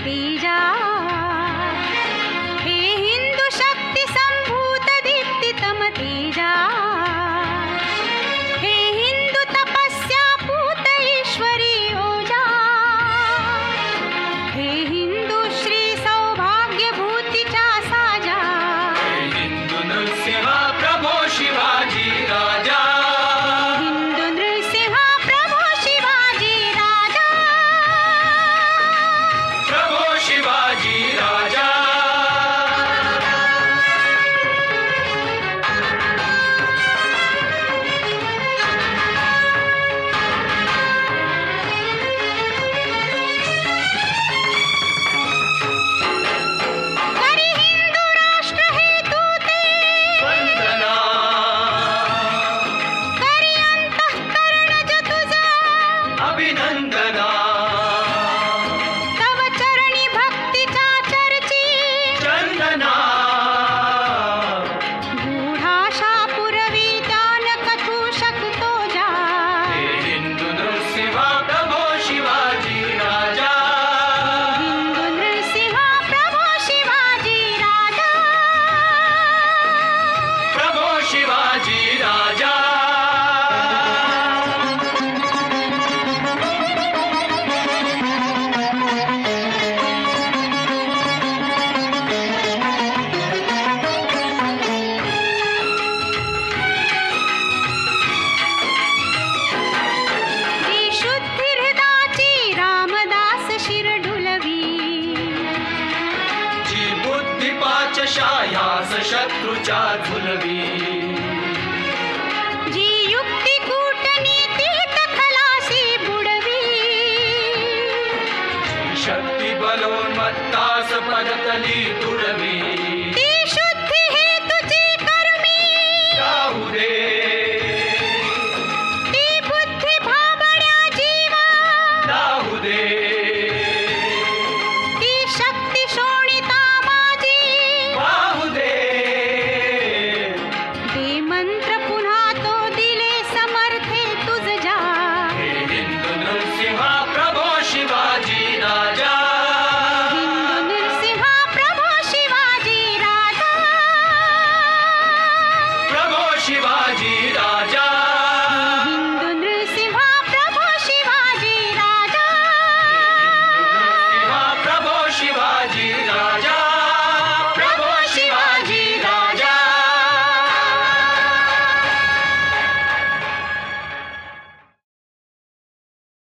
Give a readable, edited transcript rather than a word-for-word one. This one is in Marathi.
तेजा हे हिंदू शक्ती संभूत दीप्तितम तेजा हे हिंदू तपस्या पूत ईश्वरी ओजा हे हिंदू श्री सौभाग्य भूतीचा साजा हे हिंदू नृसिंह प्रभो शिवाजी राजा हिंदू नृसिंह प्रभो शिवाजी राजा प्रभो शिवाजी राजा करी हिंदू राष्ट्र हेतू ते वंदना करी अंतःकरणज तुझा अभिनंदना तव चरणी भक्तीचा चर्ची चंदना गूढाशा पुरवी त्यान कथू शकतो जा हे हिंदू नृसिंह प्रभो शिवाजी राजा हिंदू नृसिंह प्रभो शिवाजी राजा प्रभो शिवाजी राजा ही शुद्धी हृदाची रामदास शिर ढुलवी जी बुद्धी पाचशायास शत्रूच्या झुलवी